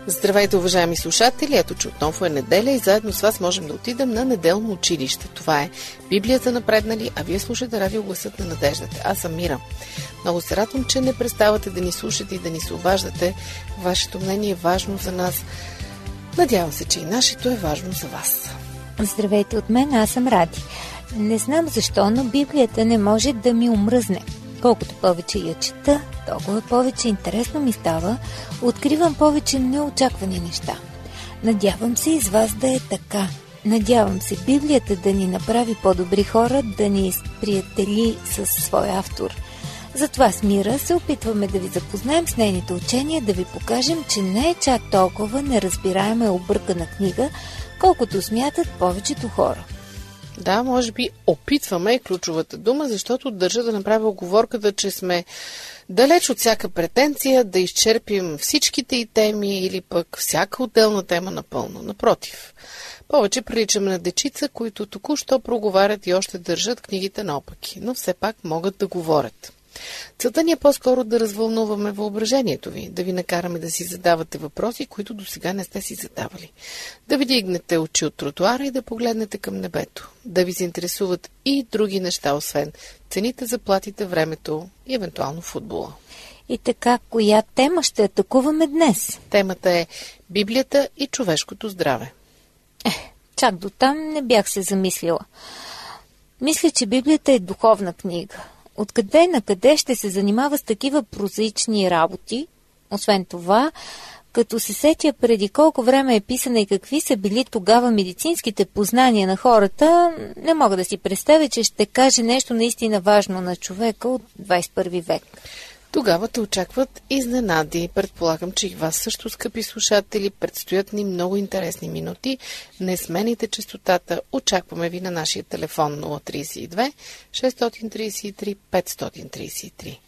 Здравейте, уважаеми слушатели! Ето, че отново е неделя и заедно с вас можем да отидем на неделно училище. Това е Библията напреднали, а вие слушате радио Гласът на надеждата. Аз съм Мира. Много се радвам, че не преставате да ни слушате и да ни се обаждате. Вашето мнение е важно за нас. Надявам се, че и нашето е важно за вас. Здравейте от мен, аз съм Ради. Не знам защо, но Библията не може да ми омръзне. Колкото повече я чета, толкова повече интересно ми става, откривам повече неочаквани неща. Надявам се и с вас да е така. Надявам се Библията да ни направи по-добри хора, да ни приятели със своя автор. Затова с Мира се опитваме да ви запознаем с нейните учения, да ви покажем, че не е чак толкова неразбираема и объркана книга, колкото смятат повечето хора. Да, може би опитваме е ключовата дума, защото държа да направя уговорката, че сме далеч от всяка претенция да изчерпим всичките и теми или пък всяка отделна тема напълно. Напротив, повече приличаме на дечица, които току-що проговарят и още държат книгите наопаки, но все пак могат да говорят. Целта ни е по-скоро да развълнуваме въображението ви, да ви накараме да си задавате въпроси, които досега не сте си задавали. Да ви дигнете очи от тротуара и да погледнете към небето. Да ви се интересуват и други неща, освен цените, заплатите, времето и евентуално футбола. И така, коя тема ще атакуваме днес? Темата е Библията и човешкото здраве. Чак до там не бях се замислила. Мисля, че Библията е духовна книга. Откъде на къде ще се занимава с такива прозаични работи? Освен това, като се сетя преди колко време е писана и какви са били тогава медицинските познания на хората, не мога да си представя, че ще каже нещо наистина важно на човека от 21 век. Тогава те очакват изненади. Предполагам, че и вас също, скъпи слушатели, предстоят ни много интересни минути. Не смените честотата. Очакваме ви на нашия телефон 032 633 533.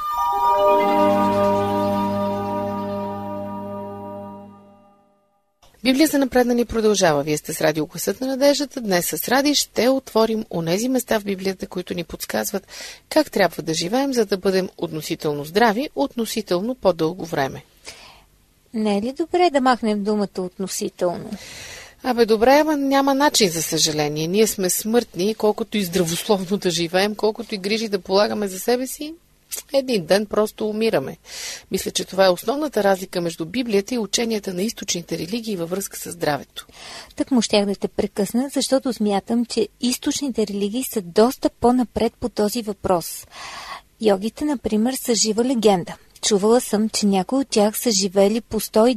Библия за напреднали продължава. Вие сте с радио Гласът на надеждата. Днес с Ради ще отворим онези места в Библията, които ни подсказват как трябва да живеем, за да бъдем относително здрави, относително по-дълго време. Не е ли добре да махнем думата относително? Добре, ама няма начин, за съжаление. Ние сме смъртни, колкото и здравословно да живеем, колкото и грижи да полагаме за себе си, един ден просто умираме. Мисля, че това е основната разлика между Библията и ученията на източните религии във връзка с здравето. Так му щях да те прекъсна, защото смятам, че източните религии са доста по-напред по този въпрос. Йогите, например, са жива легенда. Чувала съм, че някои от тях са живели по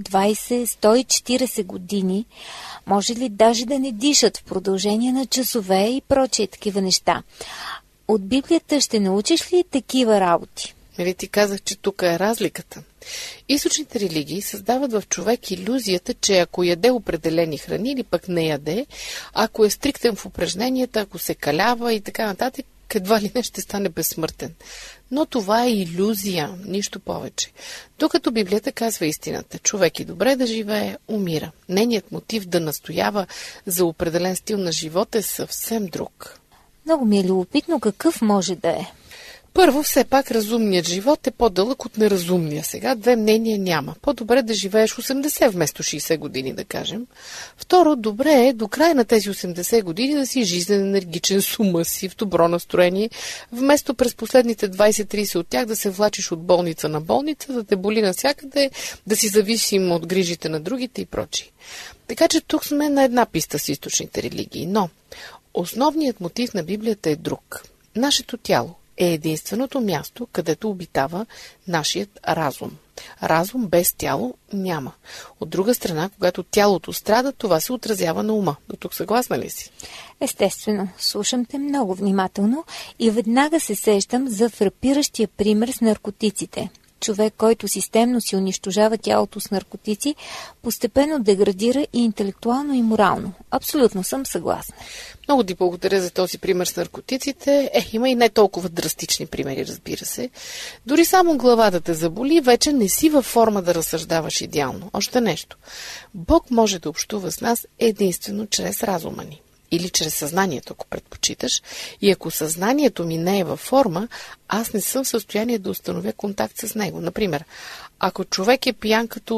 120-140 години, може ли даже да не дишат в продължение на часове и прочие такива неща. От Библията ще научиш ли такива работи? Нали ти казах, че тук е разликата. Източните религии създават в човек илюзията, че ако яде определени храни или пък не яде, ако е стриктен в упражненията, ако се калява и така нататък, едва ли не ще стане безсмъртен. Но това е илюзия, нищо повече. Докато Библията казва истината, човек и добре да живее, умира. Нейният мотив да настоява за определен стил на живота е съвсем друг. Много ми е любопитно какъв може да е. Първо, все пак разумният живот е по-дълъг от неразумния. Сега две мнения няма. По-добре да живееш 80 вместо 60 години, да кажем. Второ, добре е до края на тези 80 години да си жизнен, енергичен, с ума си, в добро настроение, вместо през последните 20-30 от тях да се влачиш от болница на болница, да те боли навсякъде, да си зависим от грижите на другите и прочие. Така че тук сме на една писта с източните религии. Но основният мотив на Библията е друг. Нашето тяло е единственото място, където обитава нашият разум. Разум без тяло няма. От друга страна, когато тялото страда, това се отразява на ума. До тук съгласна ли си? Естествено, слушам те много внимателно и веднага се сещам за фрапиращия пример с наркотиците. Човек, който системно си унищожава тялото с наркотици, постепенно деградира и интелектуално и морално. Абсолютно съм съгласна. Много ти благодаря за този пример с наркотиците. Има и не толкова драстични примери, разбира се. Дори само глава да те заболи, вече не си във форма да разсъждаваш идеално. Още нещо. Бог може да общува с нас единствено чрез разума ни. Или чрез съзнанието, ако предпочиташ. И ако съзнанието ми не е във форма, аз не съм в състояние да установя контакт с него. Например, ако човек е пиян като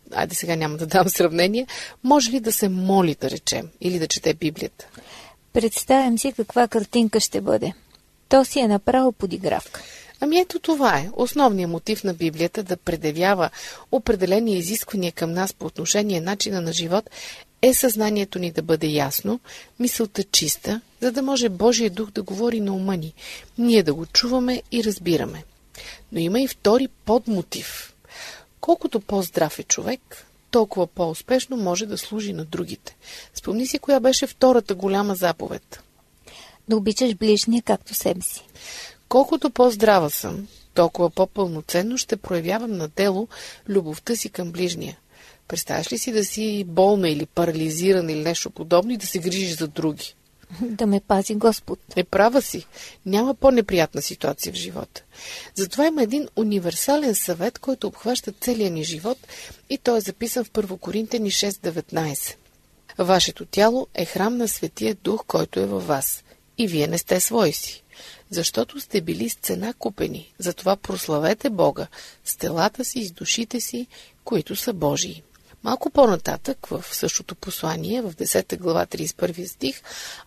айде сега няма да дам сравнение, може ли да се моли, да речем, или да чете Библията? Представям си каква картинка ще бъде. То си е направо подигравка. Ами ето това е. Основният мотив на Библията да предявява определени изисквания към нас по отношение начина на живот е съзнанието ни да бъде ясно, мисълта чиста, за да може Божия дух да говори на ума ни, ние да го чуваме и разбираме. Но има и втори подмотив. Колкото по-здрав е човек, толкова по-успешно може да служи на другите. Спомни си коя беше втората голяма заповед. Да обичаш ближния както себе си. Колкото по-здрава съм, толкова по-пълноценно ще проявявам на дело любовта си към ближния. Представяш ли си да си болна или парализирана или нещо подобно и да се грижиш за други? Да ме пази Господ. Права си. Няма по-неприятна ситуация в живота. Затова има един универсален съвет, който обхваща целия ни живот и той е записан в 1 Коринтяни 6:19. Вашето тяло е храм на Светия Дух, който е във вас. И вие не сте свои си. Защото сте били с цена купени. Затова прославете Бога с телата си и с душите си, които са Божии. Малко по-нататък, в същото послание, в 10 глава 31 стих,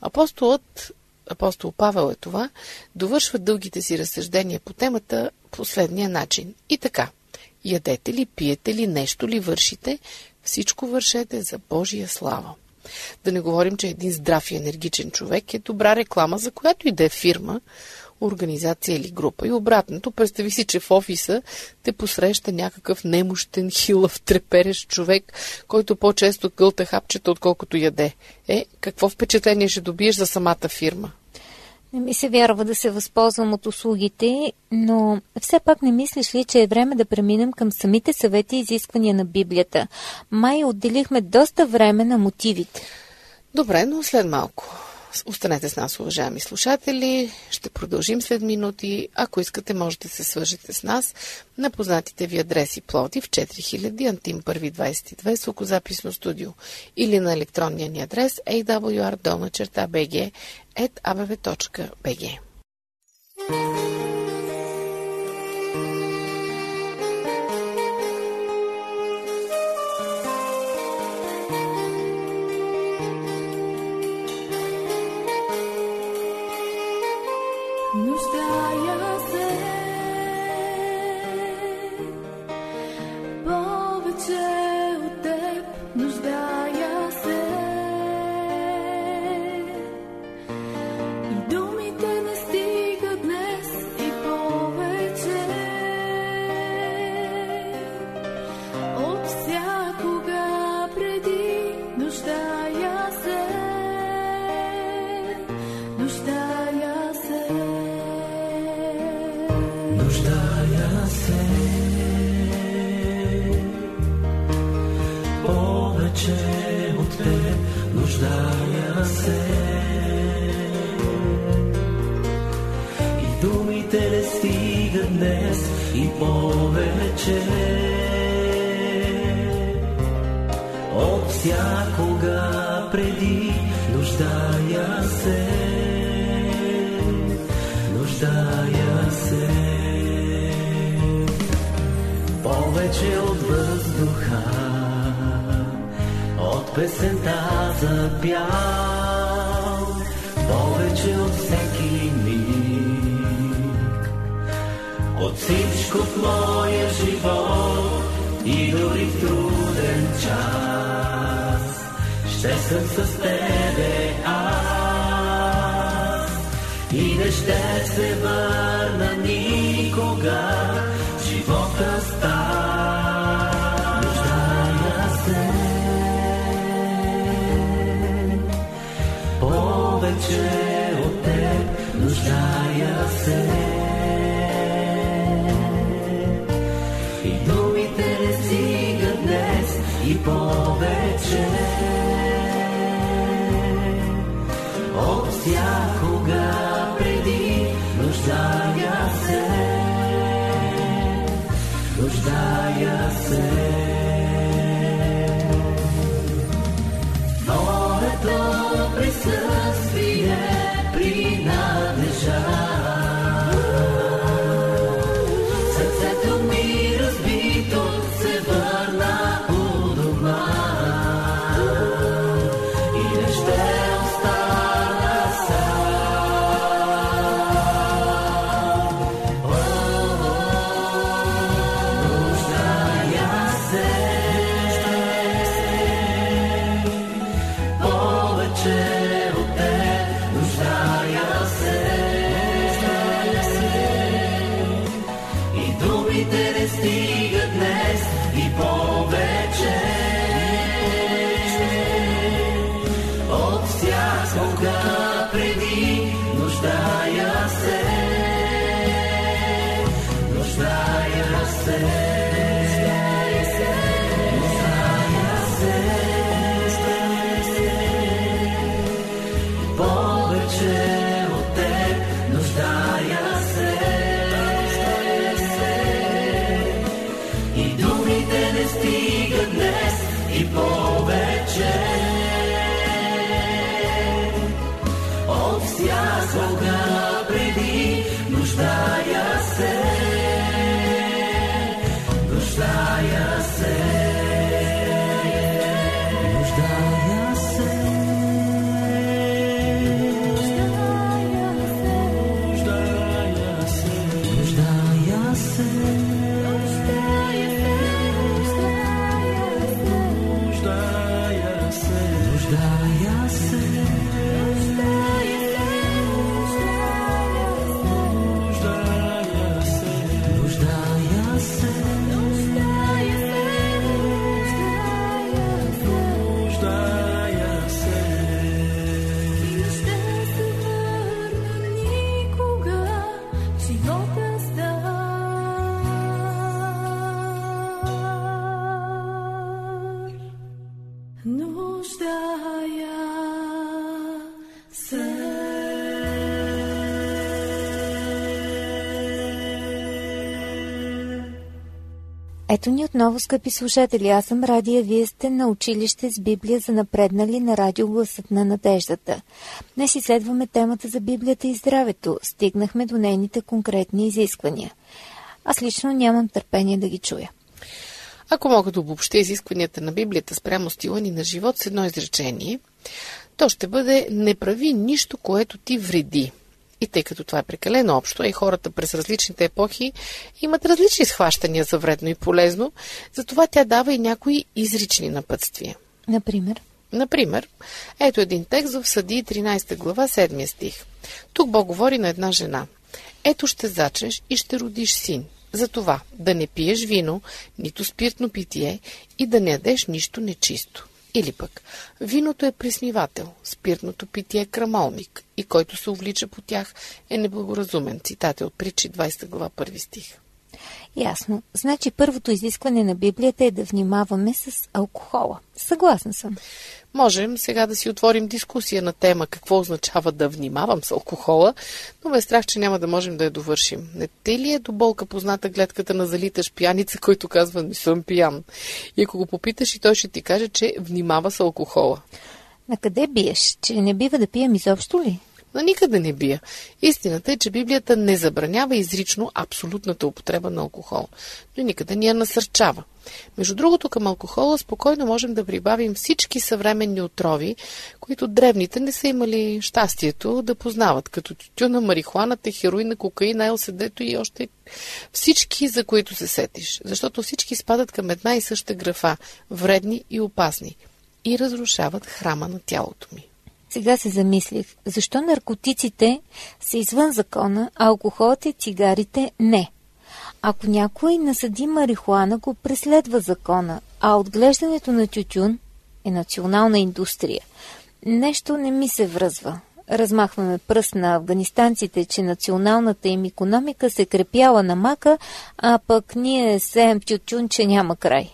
апостол Павел е това, довършва дългите си разсъждения по темата последния начин. И така, ядете ли, пиете ли, нещо ли вършите, всичко вършете за Божия слава. Да не говорим, че един здрав и енергичен човек е добра реклама за която и да е фирма, организация или група. И обратното, представи си, че в офиса те посреща някакъв немощен, хилав, треперещ човек, който по-често гълта хапчета, отколкото яде. Какво впечатление ще добиеш за самата фирма? Не ми се вярва да се възползвам от услугите, но все пак не мислиш ли, че е време да преминем към самите съвети и изисквания на Библията? Май отделихме доста време на мотивите. Добре, но след малко. Останете с нас, уважаеми слушатели. Ще продължим след минути. Ако искате, можете да се свържете с нас на познатите ви адреси: Пловдив 4000, Антим 1 22, звукозаписно студио, или на електронния ни адрес awr@abv.bg. Нуждая се повече от теб, нуждая се, и думите не стигат днес и повече от всякога преди. Нуждая се, нуждая се. Нуждая се повече от теб, нуждая се, и думите не стигат днес и повече от всякога преди. Нуждая се, нуждая се. Повече от въздуха, от песента за пял, повече от всеки миг, от всичко в моя живот, и дори в труден час ще съм с тебе аз, и не ще се върна никога. Живота става. Нуждая се повече от теб, нуждая се, и думите не стигат днес и повече от всякога преди. Нуждая се, нуждая се. Твоето присъствие принадлежа нуждая се, нуждая се. Всякога преди, нуждая се, нуждая се, нуждая се, нуждая се, нуждая се, нуждая се. Ето ни отново, скъпи слушатели, аз съм Радия, вие сте на училище с Библия за напреднали на радио Гласът на надеждата. Днес изследваме темата за Библията и здравето. Стигнахме до нейните конкретни изисквания. Аз лично нямам търпение да ги чуя. Ако мога да обобщя изискванията на Библията спрямо стила ни на живот с едно изречение, то ще бъде: не прави нищо, което ти вреди. И тъй като това е прекалено общо, и хората през различните епохи имат различни схващания за вредно и полезно, затова тя дава и някои изрични напътствия. Например, ето един текст в Съдии 13 глава 7 стих. Тук Бог говори на една жена: ето ще зачнеш и ще родиш син. Затова да не пиеш вино, нито спиртно питие и да не ядеш нищо нечисто. Или пък, виното е присмивател, спиртното питие е крамолник и който се увлича по тях е неблагоразумен. Цитат е от Притчи 20 глава 1 стих. Ясно. Значи първото изискване на Библията е да внимаваме с алкохола. Съгласна съм. Можем сега да си отворим дискусия на тема какво означава да внимавам с алкохола, но ме страх, че няма да можем да я довършим. Не те ли е до болка позната гледката на залиташ пияница, който казва: не съм пиян? И ако го попиташ, и той ще ти каже, че внимава с алкохола. На къде биеш? Че не бива да пием изобщо ли? На никъде не бия. Истината е, че Библията не забранява изрично абсолютната употреба на алкохол, но никъде ни я насърчава. Между другото, към алкохола спокойно можем да прибавим всички съвременни отрови, които древните не са имали щастието да познават, като тютюна, марихуаната, хероина, кокаина, ЛСД-то и още всички, за които се сетиш. Защото всички спадат към една и съща графа – вредни и опасни, и разрушават храма на тялото ми. Сега се замислих, защо наркотиците са извън закона, а алкохолът и цигарите не? Ако някой насади марихуана, го преследва закона, а отглеждането на тютюн е национална индустрия. Нещо не ми се връзва. Размахваме пръст на афганистанците, че националната им икономика се крепяла на мака, а пък ние сеем тютюн, че няма край.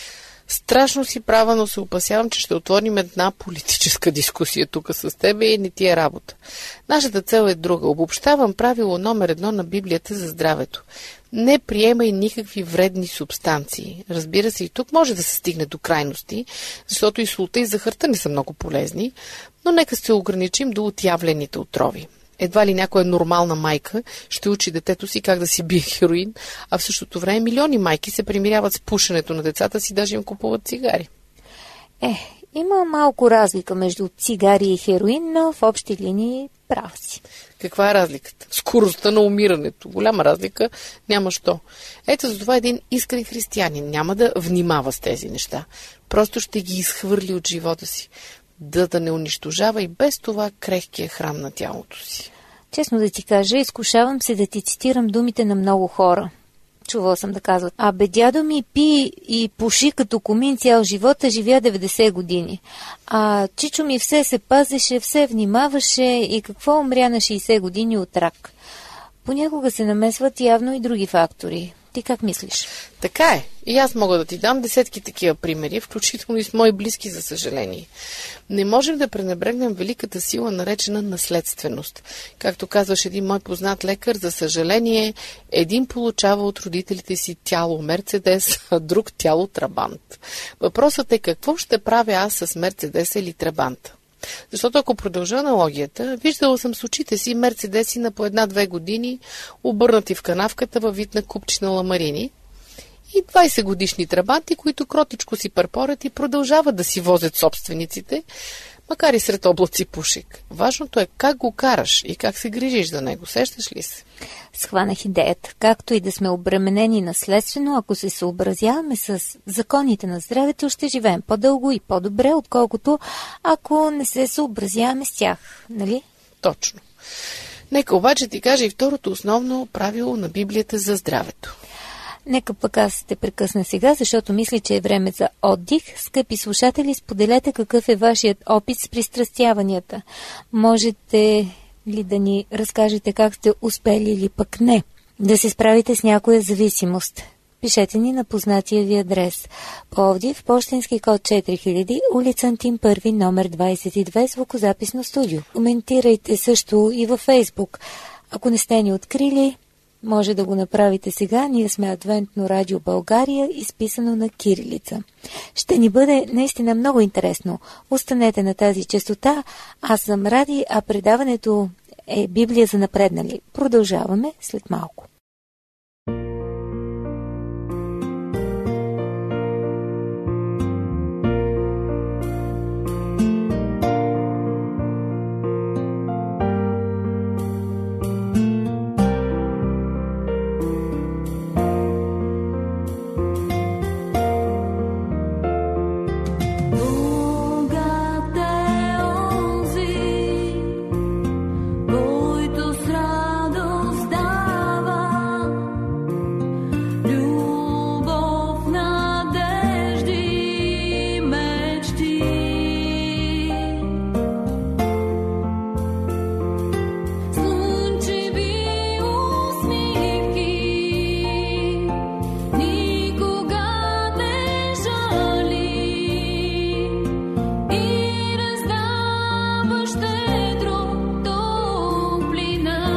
Страшно си права, но се опасявам, че ще отворим една политическа дискусия тук с тебе и не ти е работа. Нашата цел е друга. Обобщавам правило номер 1 на Библията за здравето. Не приемай никакви вредни субстанции. Разбира се, и тук може да се стигне до крайности, защото и солта и захарта не са много полезни, но нека се ограничим до отявлените отрови. Едва ли някоя нормална майка ще учи детето си как да си бие хероин, а в същото време милиони майки се примиряват с пушенето на децата си, даже им купуват цигари. Има малко разлика между цигари и хероин, но в общи линии прав си. Каква е разликата? Скоростта на умирането. Голяма разлика няма що. Ето за това един искрен християнин няма да внимава с тези неща. Просто ще ги изхвърли от живота си. Да не унищожава и без това крехкия храм на тялото си. Честно да ти кажа, изкушавам се да ти цитирам думите на много хора. Чувала съм да казват. Абе, дядо ми пи и пуши като комин цял живот, а живя 90 години. А чичо ми все се пазеше, все внимаваше и какво умря на 60 години от рак. Понякога се намесват явно и други фактори. Ти как мислиш? Така е. И аз мога да ти дам десетки такива примери, включително и с мои близки, за съжаление. Не можем да пренебрегнем великата сила, наречена наследственост. Както казваш един мой познат лекар, за съжаление, един получава от родителите си тяло Мерцедес, а друг тяло Трабант. Въпросът е какво ще правя аз с Мерцедеса или Трабанта. Защото ако продължа аналогията, виждала съм с очите си мерцедеси на по 1-2 години, обърнати в канавката във вид на купчина ламарини, и 20 годишни трабанти, които кротичко си парпорят и продължават да си возят собствениците, макар и сред облаци пушек. Важното е как го караш и как се грижиш за него. Сещаш ли се? Схванах идеята. Както и да сме обременени наследствено, ако се съобразяваме с законите на здравето, ще живеем по-дълго и по-добре, отколкото ако не се съобразяваме с тях. Нали? Точно. Нека обаче ти кажа и второто основно правило на Библията за здравето. Нека пък аз те прекъсна сега, защото мисля, че е време за отдих. Скъпи слушатели, споделете какъв е вашият опит с пристрастяванията. Можете ли да ни разкажете как сте успели или пък не да се справите с някоя зависимост? Пишете ни на познатия ви адрес. Пловдив, пощенски код 4000, улица Антим 1, номер 22, звукозаписно студио. Коментирайте също и във Фейсбук. Ако не сте ни открили, може да го направите сега. Ние сме Адвентно радио България, изписано на кирилица. Ще ни бъде наистина много интересно. Останете на тази честота. Аз съм Ради, а предаването е Библия за напреднали. Продължаваме след малко. Щедро топлина.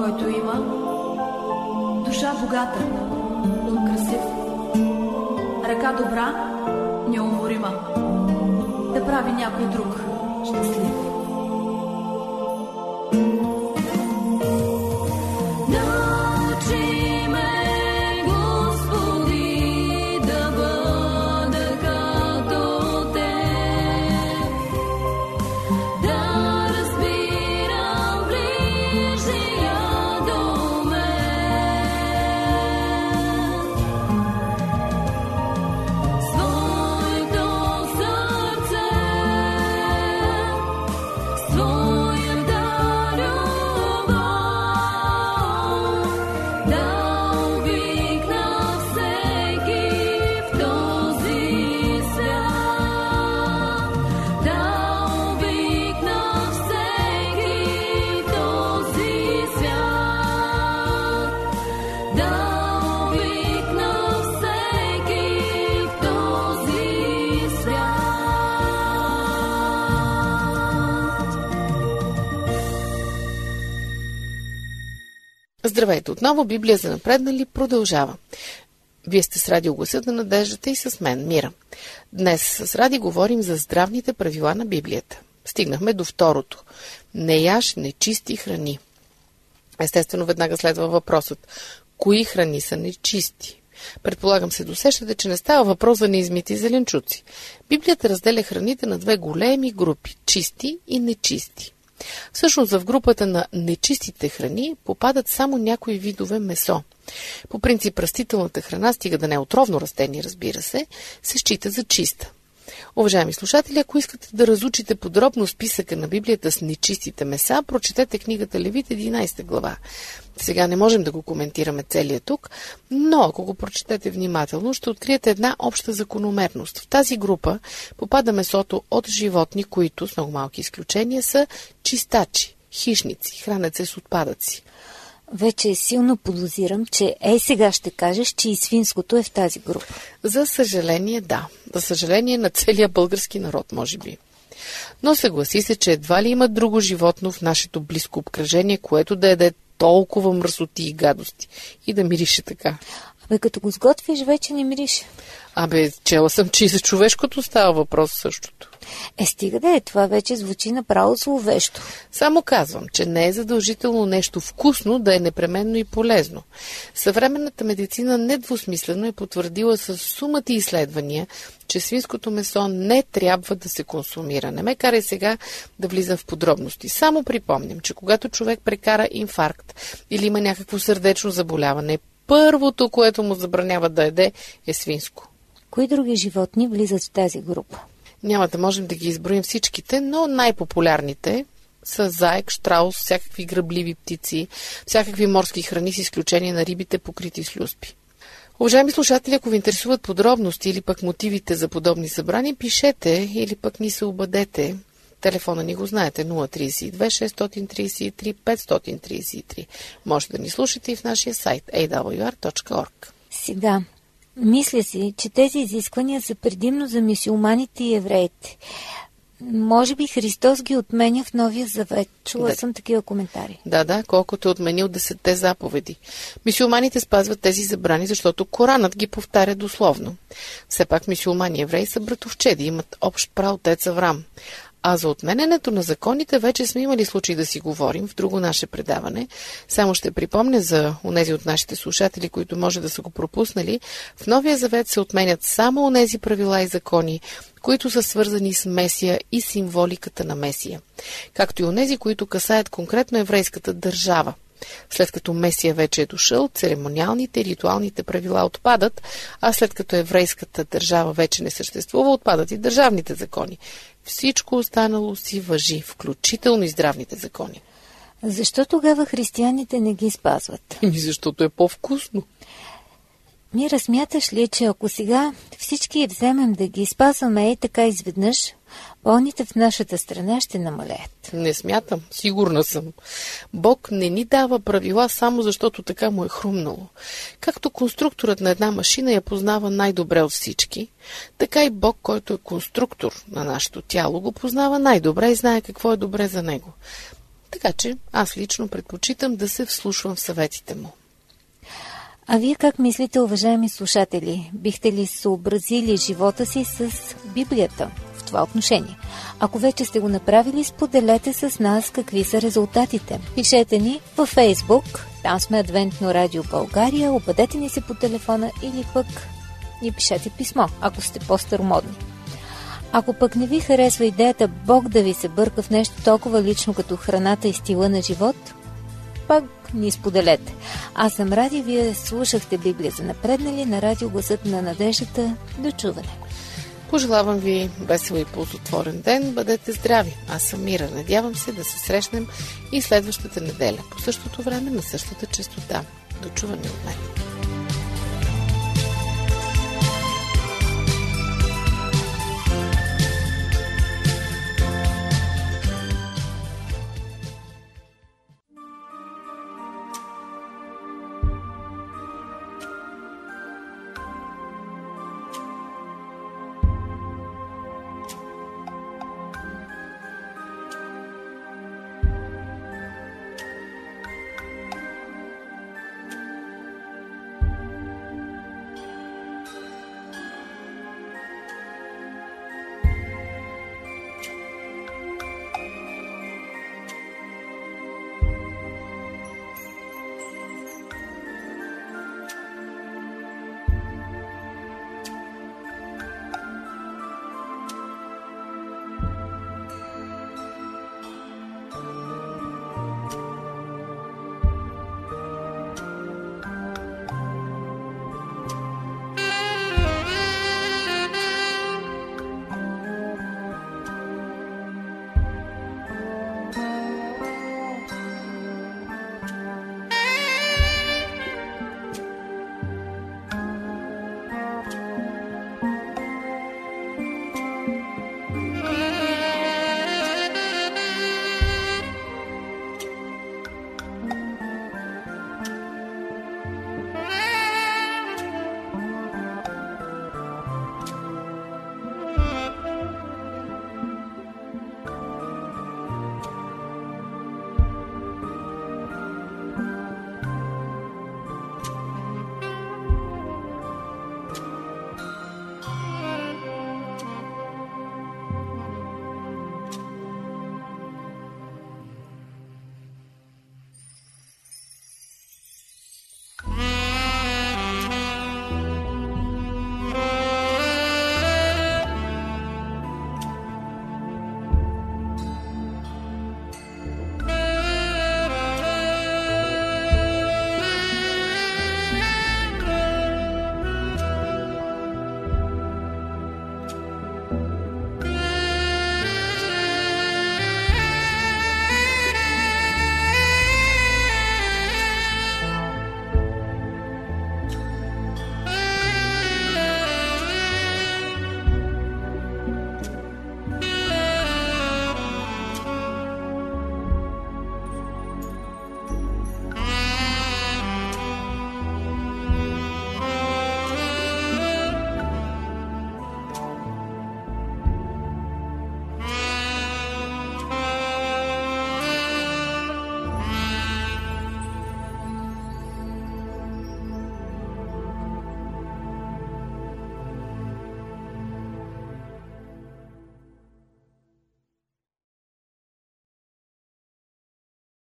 който има душа богата, ум красив, ръка добра, неуморима, да прави някой друг щастлив. Здравейте отново, Библия за напреднали продължава. Вие сте с Радио Гласът на надеждата и с мен, Мира. Днес с Ради говорим за здравните правила на Библията. Стигнахме до второто. Не яж нечисти храни. Естествено, веднага следва въпросът. Кои храни са нечисти? Предполагам се досещате, че не става въпрос за неизмити зеленчуци. Библията разделя храните на две големи групи – чисти и нечисти. Всъщност в групата на нечистите храни попадат само някои видове месо. По принцип растителната храна, стига да не е отровно растение, разбира се счита за чиста. Уважаеми слушатели, ако искате да разучите подробно списъка на Библията с нечистите меса, прочетете книгата Левит 11 глава. Сега не можем да го коментираме целия тук, но ако го прочетете внимателно, ще откриете една обща закономерност. В тази група попада месото от животни, които, с много малки изключения, са чистачи, хищници, хранят се с отпадъци. Вече силно подозирам, че сега ще кажеш, че и свинското е в тази група. За съжаление, да. За съжаление на целия български народ, може би. Но съгласи се, че едва ли има друго животно в нашето близко обкръжение, което да яде толкова мръсоти и гадости и да мирише така. Като го сготвиш, вече не мирише. Чела съм, че и за човешкото става въпрос същото. Стига да е, това вече звучи направо зловещо. Само казвам, че не е задължително нещо вкусно да е непременно и полезно. Съвременната медицина недвусмислено е потвърдила с сумата изследвания, че свинското месо не трябва да се консумира. Не ме карай сега да влизам в подробности. Само припомням, че когато човек прекара инфаркт или има някакво сърдечно заболяване, първото, което му забранява да яде, е свинско. Кои други животни влизат в тази група? Няма да можем да ги изброим всичките, но най-популярните са заек, щраус, всякакви гръбливи птици, всякакви морски храни с изключение на рибите, покрити с люспи. Уважаеми слушатели, ако ви интересуват подробности или пък мотивите за подобни събрани, пишете или пък ни се обадете. Телефона ни го знаете 032 633 533. Може да ни слушате и в нашия сайт awr.org. Сега, мисля си, че тези изисквания са предимно за мюсюлманите и евреите. Може би Христос ги отменя в Новия Завет. Чула съм такива коментари. Да, колкото е отменил 10 заповеди. Мюсюлманите спазват тези забрани, защото Коранът ги повтаря дословно. Все пак мюсюлмани и евреи са братовчеди, имат общ праотец Аврам. А за отменянето на законите вече сме имали случай да си говорим в друго наше предаване. Само ще припомня за онези от нашите слушатели, които може да са го пропуснали. В Новия Завет се отменят само онези правила и закони, които са свързани с Месия и символиката на Месия, както и онези, които касаят конкретно еврейската държава. След като Месия вече е дошъл, церемониалните и ритуалните правила отпадат, а след като еврейската държава вече не съществува, отпадат и държавните закони. Всичко останало си важи, включително и здравните закони. Защо тогава християните не ги спазват? Защото е по-вкусно. Мира, смяташ ли, че ако сега всички вземем да ги спазваме така изведнъж, болните в нашата страна ще намалеят? Не смятам, сигурна съм. Бог не ни дава правила само защото така му е хрумнало. Както конструкторът на една машина я познава най-добре от всички, така и Бог, който е конструктор на нашето тяло, го познава най-добре и знае какво е добре за него. Така че аз лично предпочитам да се вслушвам в съветите му. А вие как мислите, уважаеми слушатели? Бихте ли съобразили живота си с Библията в това отношение? Ако вече сте го направили, споделете с нас какви са резултатите. Пишете ни във Фейсбук, там сме Адвентно радио България, обадете ни се по телефона или пък ни пишете писмо, ако сте по-старомодни. Ако пък не ви харесва идеята Бог да ви се бърка в нещо толкова лично като храната и стила на живот, пак ни споделете. Аз съм Ради, вие слушахте Библия за напреднали на радио Гласът на надеждата. До чуване! Пожелавам ви весел и ползотворен ден. Бъдете здрави. Аз съм Мира. Надявам се да се срещнем и следващата неделя по същото време на същата честота. До чуване от мен.